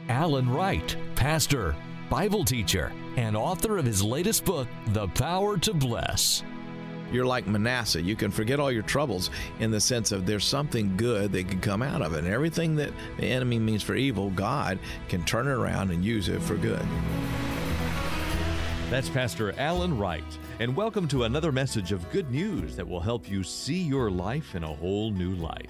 Alan Wright, pastor, Bible teacher, and author of his latest book, The Power to Bless. You're like Manasseh. You can forget all your troubles in the sense of there's something good that can come out of it. And everything that the enemy means for evil, God can turn it around and use it for good. That's Pastor Alan Wright. And welcome to another message of good news that will help you see your life in a whole new light.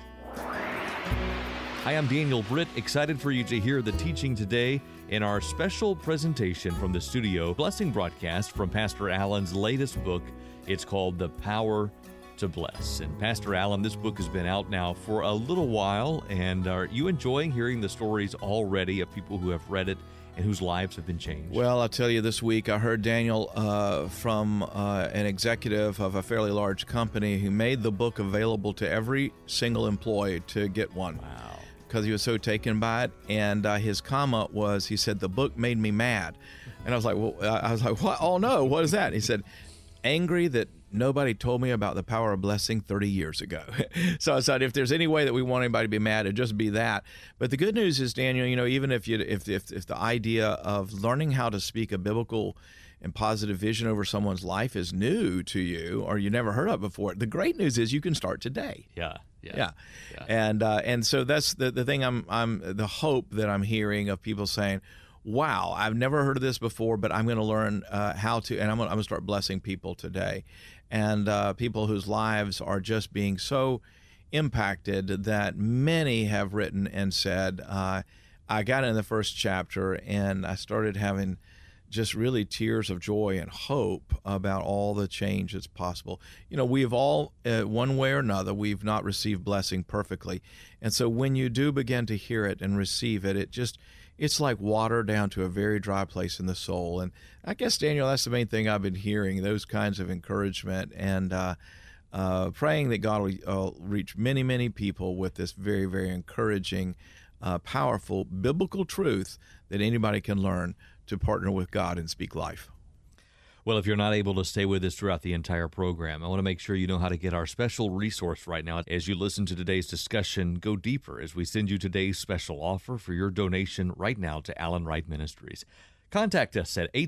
Hi, I'm Daniel Britt, excited for you to hear the teaching today in our special presentation from the studio blessing broadcast from Pastor Alan's latest book. It's called The Power to Bless. And Pastor Alan, this book has been out now for a little while, and are you enjoying hearing the stories already of people who have read it and whose lives have been changed? Well, I'll tell you, this week I heard Daniel from an executive of a fairly large company who made the book available to every single employee to get one. Wow. Because he was so taken by it, and his comment was, he said, the book made me mad. And I was like, what? Oh no, what is that? He said, angry that nobody told me about the power of blessing 30 years ago. So I said, if there's any way that we want anybody to be mad, it'd just be that. But the good news is, Daniel, even if the idea of learning how to speak a biblical and positive vision over someone's life is new to you, or you never heard of it before, the great news is you can start today. Yeah. And so that's the thing. I'm the hope that I'm hearing of people saying, wow, I've never heard of this before, but I'm going to learn how to, and I'm going to start blessing people today. And people whose lives are just being so impacted that many have written and said, I got in the first chapter and I started having just really tears of joy and hope about all the change that's possible. We have all, one way or another, we've not received blessing perfectly. And so when you do begin to hear it and receive it, it's like water down to a very dry place in the soul. And I guess, Daniel, that's the main thing I've been hearing, those kinds of encouragement, and praying that God will reach many, many people with this very, very encouraging, powerful biblical truth that anybody can learn to partner with God and speak life. Well, if you're not able to stay with us throughout the entire program, I want to make sure you know how to get our special resource right now. As you listen to today's discussion, go deeper as we send you today's special offer for your donation right now to Alan Wright Ministries. Contact us at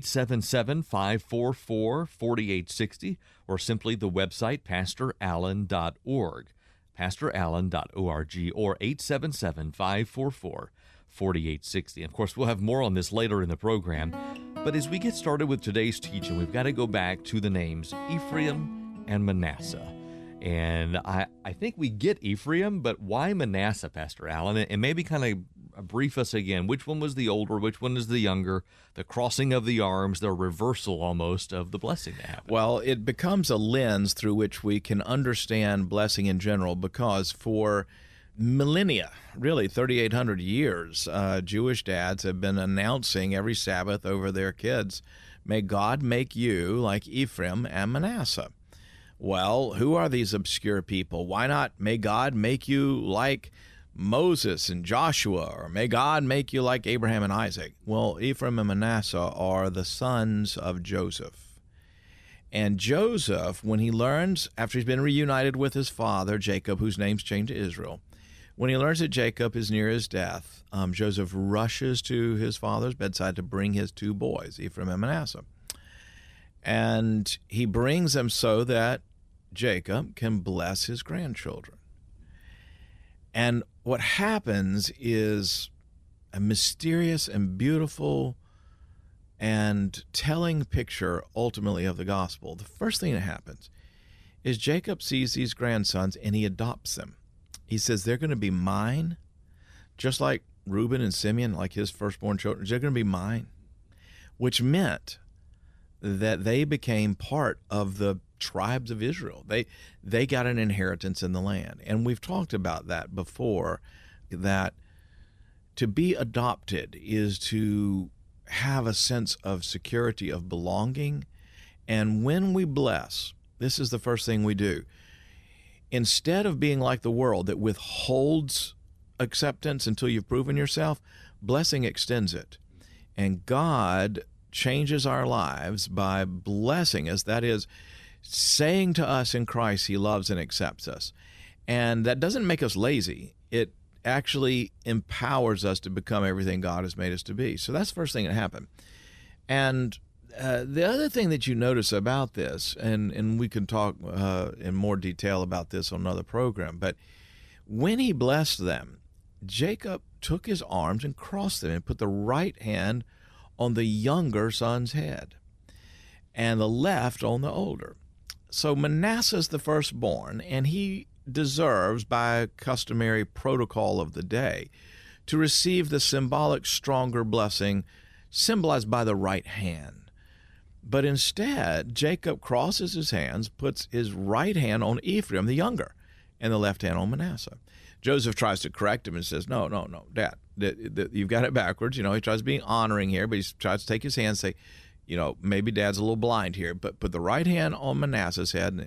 877-544-4860 or simply the website pastorallen.org, pastorallen.org, or 877-544-4860. Of course, we'll have more on this later in the program. But as we get started with today's teaching, we've got to go back to the names Ephraim and Manasseh. And I think we get Ephraim, but why Manasseh, Pastor Alan? And maybe kind of brief us again. Which one was the older? Which one is the younger? The crossing of the arms, the reversal almost of the blessing that happened. Well, it becomes a lens through which we can understand blessing in general, because for millennia, really 3,800 years, Jewish dads have been announcing every Sabbath over their kids, may God make you like Ephraim and Manasseh. Well, who are these obscure people? Why not may God make you like Moses and Joshua, or may God make you like Abraham and Isaac? Well, Ephraim and Manasseh are the sons of Joseph. And Joseph, when he learns, after he's been reunited with his father, Jacob, whose name's changed to Israel, when he learns that Jacob is near his death, Joseph rushes to his father's bedside to bring his two boys, Ephraim and Manasseh. And he brings them so that Jacob can bless his grandchildren. And what happens is a mysterious and beautiful and telling picture, ultimately, of the gospel. The first thing that happens is Jacob sees these grandsons and he adopts them. He says, they're going to be mine, just like Reuben and Simeon, like his firstborn children. They're going to be mine, which meant that they became part of the tribes of Israel. They got an inheritance in the land. And we've talked about that before, that to be adopted is to have a sense of security, of belonging. And when we bless, this is the first thing we do. Instead of being like the world that withholds acceptance until you've proven yourself, blessing extends it. And God changes our lives by blessing us. That is, saying to us in Christ he loves and accepts us. And that doesn't make us lazy. It actually empowers us to become everything God has made us to be. So that's the first thing that happened. And the other thing that you notice about this, and we can talk in more detail about this on another program, but when he blessed them, Jacob took his arms and crossed them and put the right hand on the younger son's head and the left on the older. So Manasseh's the firstborn, and he deserves, by customary protocol of the day, to receive the symbolic stronger blessing symbolized by the right hand. But instead, Jacob crosses his hands, puts his right hand on Ephraim, the younger, and the left hand on Manasseh. Joseph tries to correct him and says, no, Dad, you've got it backwards. He tries to be honoring here, but he tries to take his hand and say, maybe Dad's a little blind here, but put the right hand on Manasseh's head.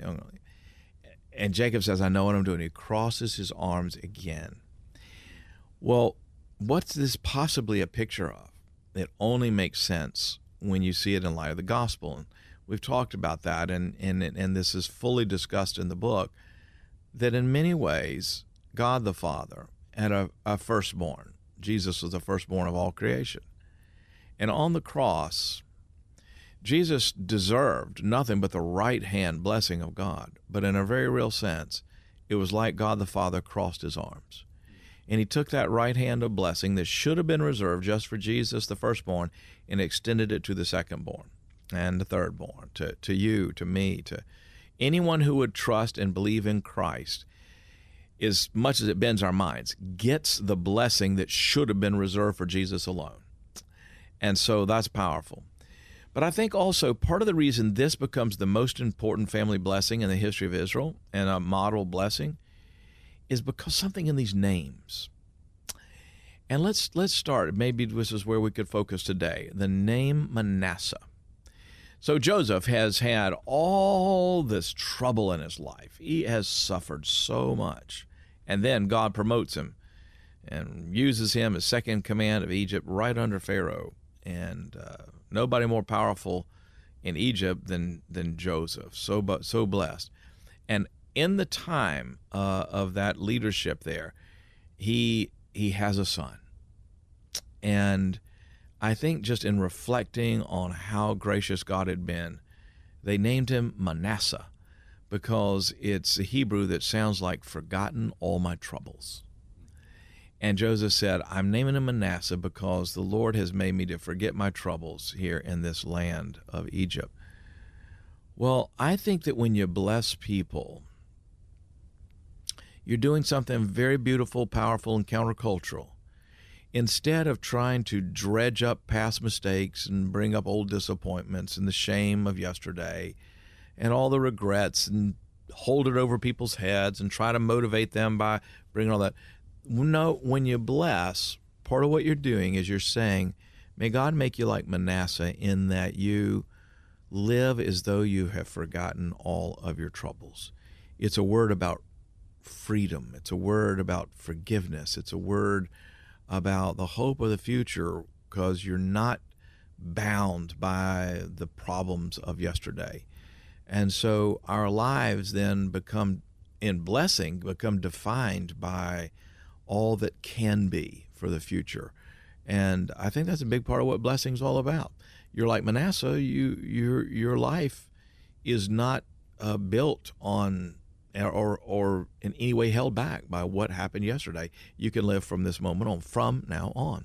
And Jacob says, I know what I'm doing. He crosses his arms again. Well, what's this possibly a picture of? It only makes sense when you see it in light of the gospel. And we've talked about that, and this is fully discussed in the book, that in many ways, God the Father had a firstborn. Jesus was the firstborn of all creation. And on the cross, Jesus deserved nothing but the right hand blessing of God. But in a very real sense, it was like God the Father crossed his arms. And he took that right hand of blessing that should have been reserved just for Jesus, the firstborn, and extended it to the secondborn and the thirdborn, to you, to me, to anyone who would trust and believe in Christ. As much as it bends our minds, gets the blessing that should have been reserved for Jesus alone. And so that's powerful. But I think also part of the reason this becomes the most important family blessing in the history of Israel and a model blessing is because something in these names. And let's start. Maybe this is where we could focus today. The name Manasseh. So Joseph has had all this trouble in his life. He has suffered so much. And then God promotes him and uses him as second in command of Egypt right under Pharaoh. And nobody more powerful in Egypt than Joseph. So blessed. And in the time of that leadership there, he has a son. And I think just in reflecting on how gracious God had been, they named him Manasseh because it's a Hebrew that sounds like forgotten all my troubles. And Joseph said, I'm naming him Manasseh because the Lord has made me to forget my troubles here in this land of Egypt. Well, I think that when you bless people, you're doing something very beautiful, powerful, and countercultural. Instead of trying to dredge up past mistakes and bring up old disappointments and the shame of yesterday and all the regrets and hold it over people's heads and try to motivate them by bringing all that. No, when you bless, part of what you're doing is you're saying, may God make you like Manasseh in that you live as though you have forgotten all of your troubles. It's a word about freedom. It's a word about forgiveness. It's a word about the hope of the future because you're not bound by the problems of yesterday. And so our lives then become, in blessing, become defined by all that can be for the future. And I think that's a big part of what blessing is all about. You're like Manasseh, your life is not built on or in any way held back by what happened yesterday. You can live from this moment on, from now on.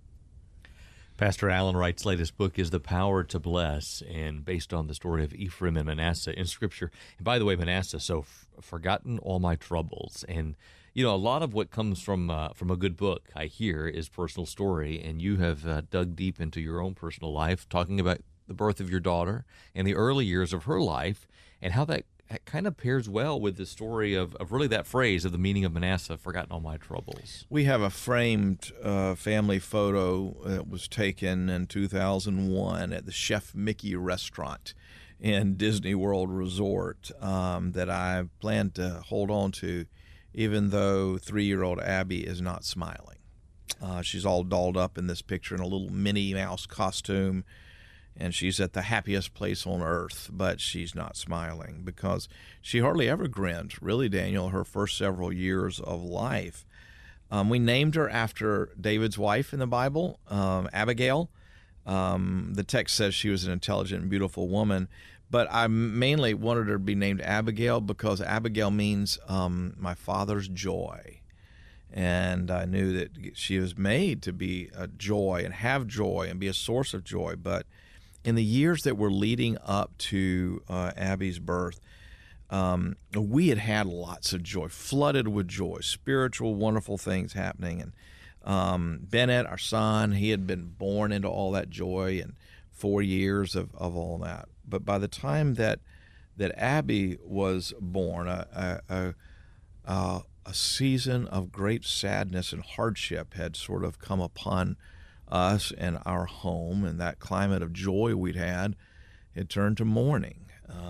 Pastor Allen Wright's latest book is The Power to Bless, and based on the story of Ephraim and Manasseh in Scripture. And by the way, Manasseh, so forgotten all my troubles. And, a lot of what comes from a good book, I hear, is personal story. And you have dug deep into your own personal life, talking about the birth of your daughter and the early years of her life and how that kind of pairs well with the story of really that phrase of the meaning of Manasseh, forgotten all my troubles. We have a framed family photo that was taken in 2001 at the Chef Mickey restaurant in Disney World Resort that I plan to hold on to, even though 3-year-old Abby is not smiling. She's all dolled up in this picture in a little Minnie Mouse costume, and she's at the happiest place on earth, but she's not smiling because she hardly ever grinned, really, Daniel, her first several years of life. We named her after David's wife in the Bible, Abigail. The text says she was an intelligent and beautiful woman, but I mainly wanted her to be named Abigail because Abigail means my father's joy. And I knew that she was made to be a joy and have joy and be a source of joy. But in the years that were leading up to Abby's birth, we had lots of joy, flooded with joy, spiritual, wonderful things happening. And Bennett, our son, he had been born into all that joy and 4 years of all that. But by the time that Abby was born, a season of great sadness and hardship had sort of come upon us and our home, and that climate of joy we'd had turned to mourning.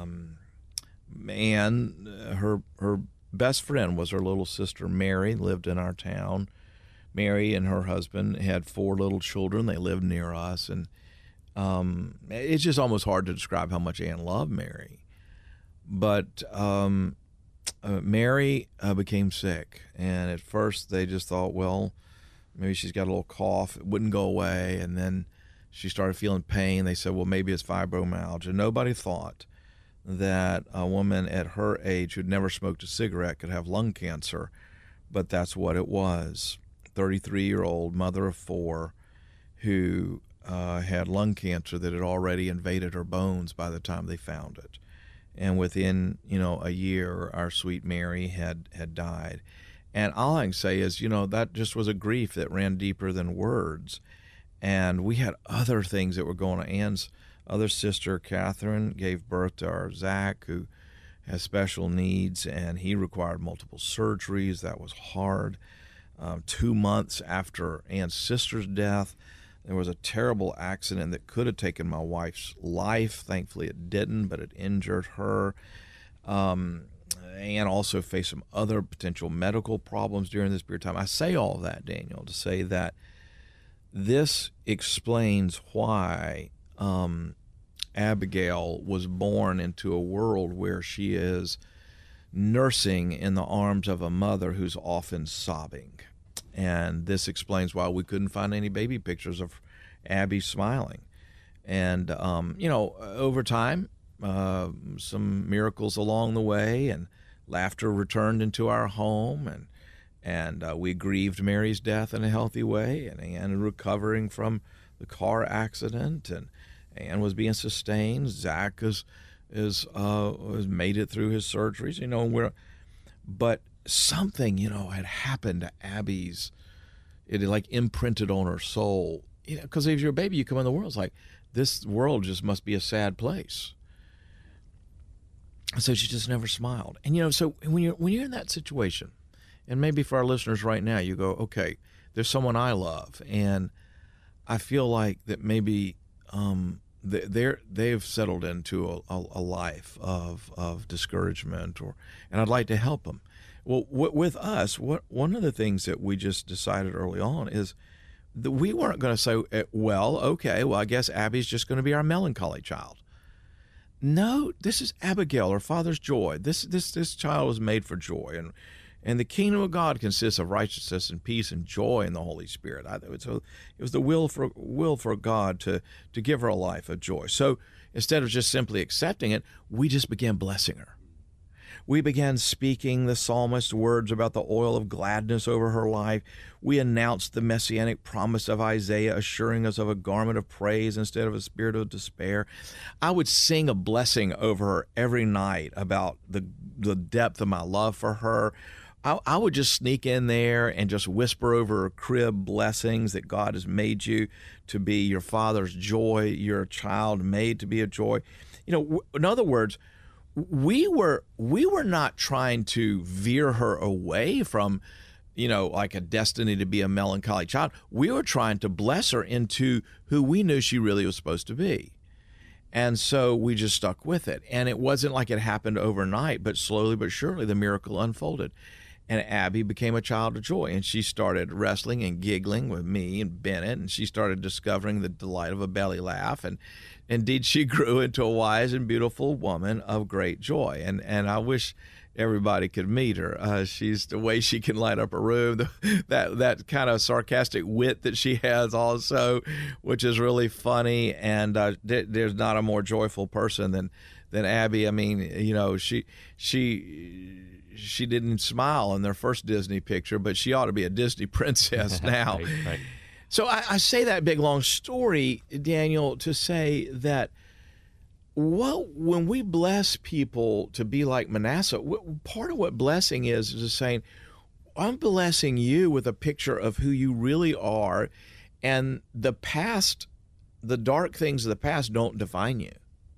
And her best friend was her little sister Mary, lived in our town. Mary and her husband had 4 little children. They lived near us, and it's just almost hard to describe how much Ann loved Mary. But Mary became sick, and at first they just thought, well, maybe she's got a little cough. It wouldn't go away, and then she started feeling pain. They said, well, maybe it's fibromyalgia. Nobody thought that a woman at her age who'd never smoked a cigarette could have lung cancer, but that's what it was. 33-year-old mother of 4 who had lung cancer that had already invaded her bones by the time they found it. And within, a year, our sweet Mary had died. And all I can say is, that just was a grief that ran deeper than words. And we had other things that were going on. Ann's other sister, Catherine, gave birth to our Zach, who has special needs, and he required multiple surgeries. That was hard. 2 months after Ann's sister's death, there was a terrible accident that could have taken my wife's life. Thankfully, it didn't, but it injured her. Ann also faced some other potential medical problems during this period of time. I say all of that, Daniel, to say that this explains why Abigail was born into a world where she is nursing in the arms of a mother who's often sobbing. And this explains why we couldn't find any baby pictures of Abby smiling. And, over time, some miracles along the way, and laughter returned into our home, and we grieved Mary's death in a healthy way, and Ann recovering from the car accident, and Ann was being sustained. Zach was made it through his surgeries, but something, had happened to Abby's. It had like imprinted on her soul, because if you're a baby, you come in the world, it's like, this world just must be a sad place. So she just never smiled. And, so when you're in that situation, and maybe for our listeners right now, you go, okay, there's someone I love, and I feel like that maybe they've settled into a life of discouragement, and I'd like to help them. Well, with us, one of the things that we just decided early on is that we weren't going to say, I guess Abby's just going to be our melancholy child. No, this is Abigail, her father's joy. This child was made for joy, and the kingdom of God consists of righteousness and peace and joy in the Holy Spirit. So it was the will for God to give her a life of joy. So instead of just simply accepting it, we just began blessing her. We began speaking the psalmist's words about the oil of gladness over her life. We announced the messianic promise of Isaiah, assuring us of a garment of praise instead of a spirit of despair. I would sing a blessing over her every night about the depth of my love for her. I would just sneak in there and just whisper over her crib blessings that God has made you to be your father's joy. You're a child made to be a joy. In other words, we were not trying to veer her away from, like a destiny to be a melancholy child. We were trying to bless her into who we knew she really was supposed to be. And so we just stuck with it. And it wasn't like it happened overnight, but slowly but surely the miracle unfolded. And Abby became a child of joy, and she started wrestling and giggling with me and Bennett, and she started discovering the delight of a belly laugh, and indeed she grew into a wise and beautiful woman of great joy. And I wish everybody could meet her. She's the way she can light up a room, that kind of sarcastic wit that she has also, which is really funny. And there's not a more joyful person than Abby. I mean, she didn't smile in their first Disney picture, but she ought to be a Disney princess now. Right. So I say that big, long story, Daniel, to say that when we bless people to be like Manasseh, part of what blessing is just saying, I'm blessing you with a picture of who you really are, and the past, the dark things of the past don't define you.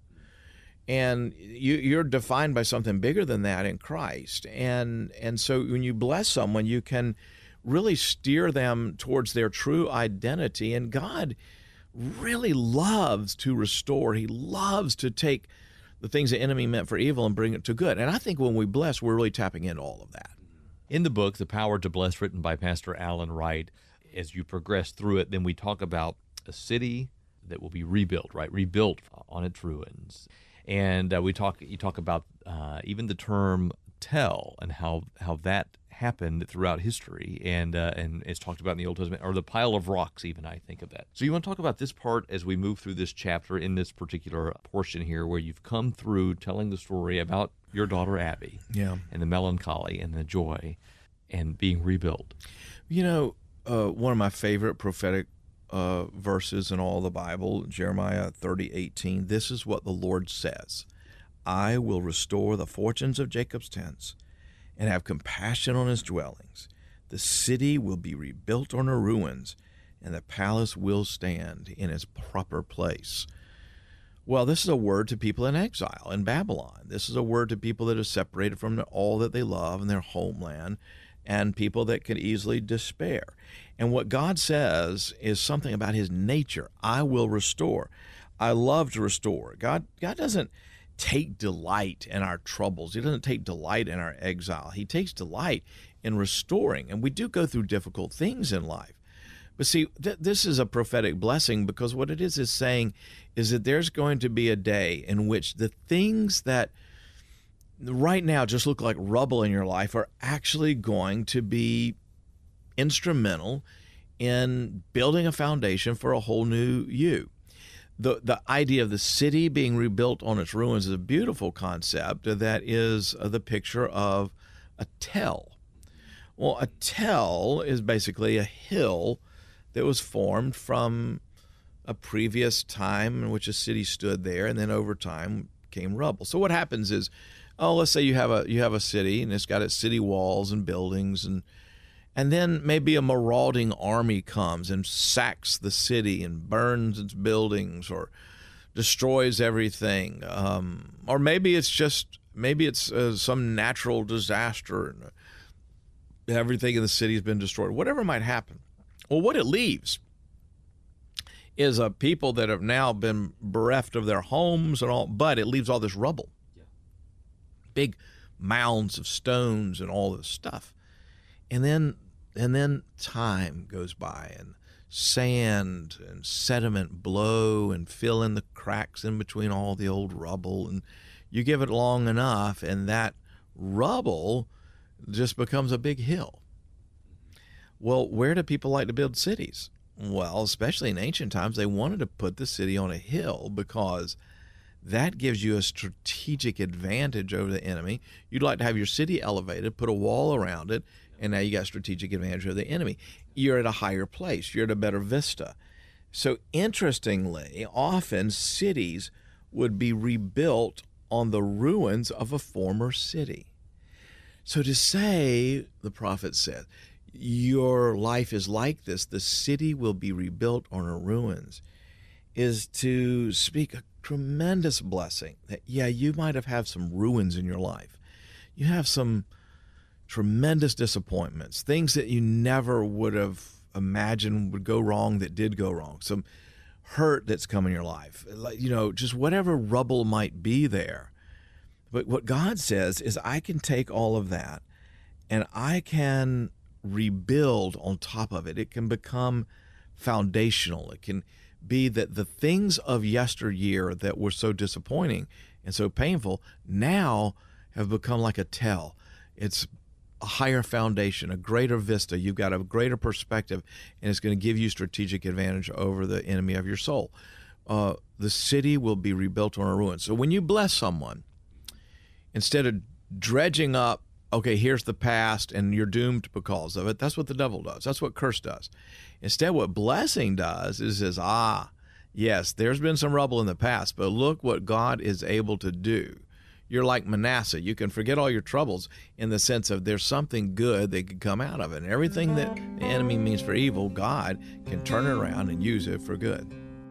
And you're defined by something bigger than that in Christ. And so when you bless someone, you can really steer them towards their true identity. And God really loves to restore. He loves to take the things the enemy meant for evil and bring it to good. And I think when we bless, we're really tapping into all of that. In the book, The Power to Bless, written by Pastor Alan Wright, as you progress through it, then we talk about a city that will be rebuilt, right? Rebuilt on its ruins. And you talk about even the term tell and how that happened throughout history, and it's talked about in the Old Testament, or the pile of rocks even, I think of that. So you want to talk about this part as we move through this chapter in this particular portion here where you've come through telling the story about your daughter Abby, and the melancholy and the joy and being rebuilt. One of my favorite prophetic verses in all the Bible, Jeremiah 30:18, this is what the Lord says, I will restore the fortunes of Jacob's tents and have compassion on his dwellings. The city will be rebuilt on her ruins, and the palace will stand in its proper place. Well, this is a word to people in exile in Babylon. This is a word to people that are separated from all that they love and their homeland, and people that can easily despair. And what God says is something about his nature. I will restore. I love to restore. God doesn't take delight in our troubles. He doesn't take delight in our exile. He takes delight in restoring. And we do go through difficult things in life. But see, this is a prophetic blessing, because what it is saying is that there's going to be a day in which the things that right now just look like rubble in your life are actually going to be instrumental in building a foundation for a whole new you. The idea of the city being rebuilt on its ruins is a beautiful concept that is the picture of a tell. Well, a tell is basically a hill that was formed from a previous time in which a city stood there, and then over time came rubble. So what happens is, let's say you have a city, and it's got its city walls and buildings, and then maybe a marauding army comes and sacks the city and burns its buildings or destroys everything. Or maybe it's some natural disaster and everything in the city has been destroyed. Whatever might happen. Well, what it leaves is a people that have now been bereft of their homes and all, but it leaves all this rubble. Big mounds of stones and all this stuff. And then time goes by, and sand and sediment blow and fill in the cracks in between all the old rubble, and you give it long enough, and that rubble just becomes a big hill. Well, where do people like to build cities? Well, especially in ancient times, they wanted to put the city on a hill because that gives you a strategic advantage over the enemy. You'd like to have your city elevated, put a wall around it, and now you got strategic advantage over the enemy. You're at a higher place. You're at a better vista. So interestingly, often cities would be rebuilt on the ruins of a former city. So to say, the prophet said, your life is like this, the city will be rebuilt on her ruins, is to speak a tremendous blessing. That, you might have had some ruins in your life. You have some tremendous disappointments, things that you never would have imagined would go wrong that did go wrong, some hurt that's come in your life, just whatever rubble might be there. But what God says is, I can take all of that and I can rebuild on top of it. It can become foundational. It can be that the things of yesteryear that were so disappointing and so painful now have become like a tell. It's a higher foundation, a greater vista. You've got a greater perspective, and it's going to give you strategic advantage over the enemy of your soul. The city will be rebuilt on a ruin. So when you bless someone, instead of dredging up, okay, here's the past and you're doomed because of it, that's what the devil does. That's what curse does. Instead, what blessing does is says, yes, there's been some rubble in the past, but look what God is able to do. You're like Manasseh. You can forget all your troubles in the sense of there's something good that could come out of it. And everything that the enemy means for evil, God can turn it around and use it for good.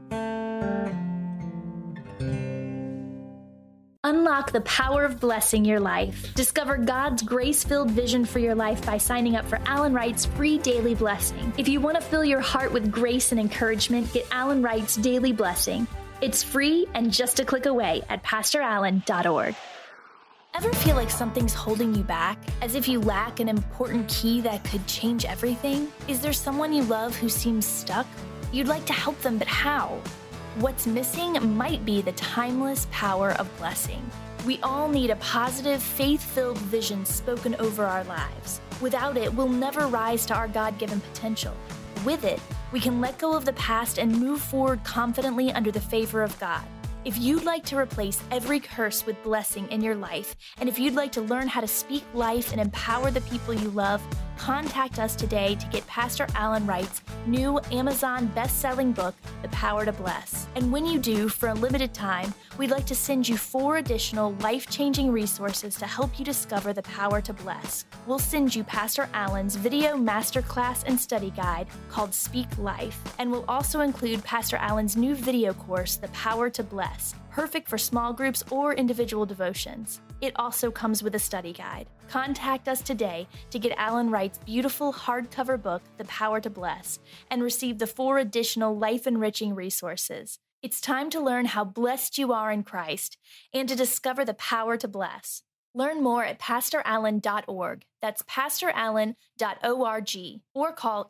Unlock the power of blessing your life. Discover God's grace-filled vision for your life by signing up for Alan Wright's free daily blessing. If you want to fill your heart with grace and encouragement, get Alan Wright's daily blessing. It's free and just a click away at pastorallen.org. Ever feel like something's holding you back? As if you lack an important key that could change everything? Is there someone you love who seems stuck? You'd like to help them, but how? What's missing might be the timeless power of blessing. We all need a positive, faith-filled vision spoken over our lives. Without it, we'll never rise to our God-given potential. With it, we can let go of the past and move forward confidently under the favor of God. If you'd like to replace every curse with blessing in your life, and if you'd like to learn how to speak life and empower the people you love, contact us today to get Pastor Alan Wright's new Amazon best-selling book, The Power to Bless. And when you do, for a limited time, we'd like to send you 4 additional life-changing resources to help you discover the power to bless. We'll send you Pastor Alan's video masterclass and study guide called Speak Life, and we'll also include Pastor Alan's new video course, The Power to Bless, perfect for small groups or individual devotions. It also comes with a study guide. Contact us today to get Alan Wright's beautiful hardcover book, The Power to Bless, and receive the 4 additional life-enriching resources. It's time to learn how blessed you are in Christ and to discover the power to bless. Learn more at pastorallen.org. That's pastorallen.org, or call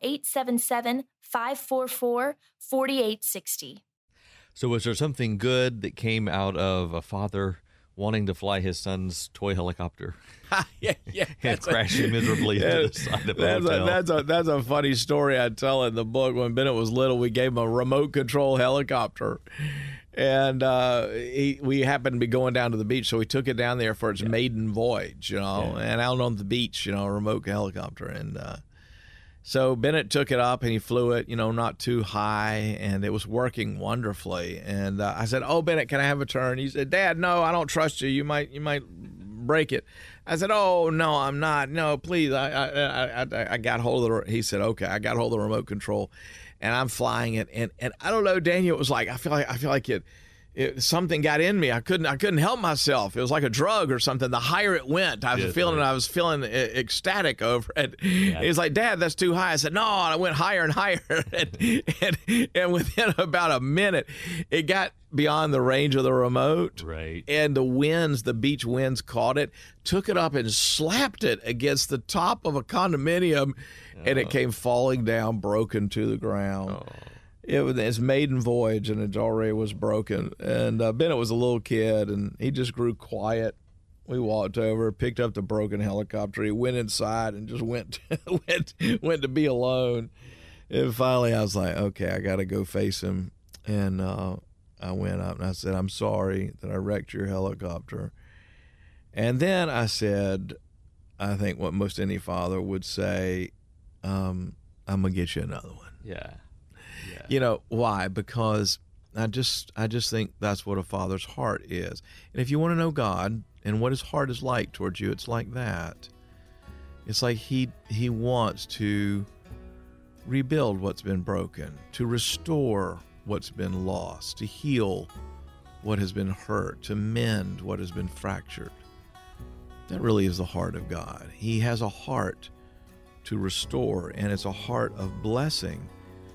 877-544-4860. So was there something good that came out of a father wanting to fly his son's toy helicopter? And crashing miserably into the side of a hotel? That's a funny story I tell in the book. When Bennett was little, we gave him a remote control helicopter. And we happened to be going down to the beach, so we took it down there for its maiden voyage, and out on the beach, a remote helicopter. And so Bennett took it up and he flew it, not too high, and it was working wonderfully. And I said, "Oh, Bennett, can I have a turn?" He said, "Dad, no, I don't trust you. You might break it." I said, "Oh, no, I'm not. No, please." I got hold of he said, "Okay." I got hold of the remote control, and I'm flying it. And I don't know, Daniel, it was like I feel like it something got in me. I couldn't help myself. It was like a drug or something. The higher it went, I was feeling ecstatic over it. Yeah. He was like, "Dad, that's too high." I said, "No," and I went higher and higher. and within about a minute, it got beyond the range of the remote. Right. And the beach winds caught it, took it up and slapped it against the top of a condominium, and it came falling down, broken to the ground. Oh. It was his maiden voyage, and it already was broken. And Bennett was a little kid, and he just grew quiet. We walked over, picked up the broken helicopter. He went inside and just went to be alone. And finally, I was like, "Okay, I got to go face him." And I went up and I said, "I'm sorry that I wrecked your helicopter." And then I said, I think what most any father would say, "I'm gonna get you another one." Yeah. Why? Because I just think that's what a father's heart is. And if you want to know God and what his heart is like towards you, it's like that. It's like he wants to rebuild what's been broken, to restore what's been lost, to heal what has been hurt, to mend what has been fractured. That really is the heart of God. He has a heart to restore, and it's a heart of blessing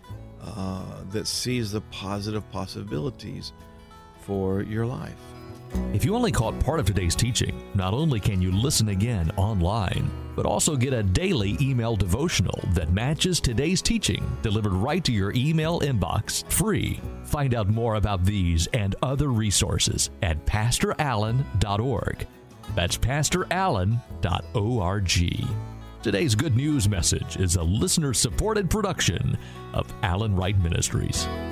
that sees the positive possibilities for your life. If you only caught part of today's teaching, not only can you listen again online, but also get a daily email devotional that matches today's teaching delivered right to your email inbox, free. Find out more about these and other resources at pastorallen.org. That's pastorallen.org. Today's Good News message is a listener-supported production of Allen Wright Ministries.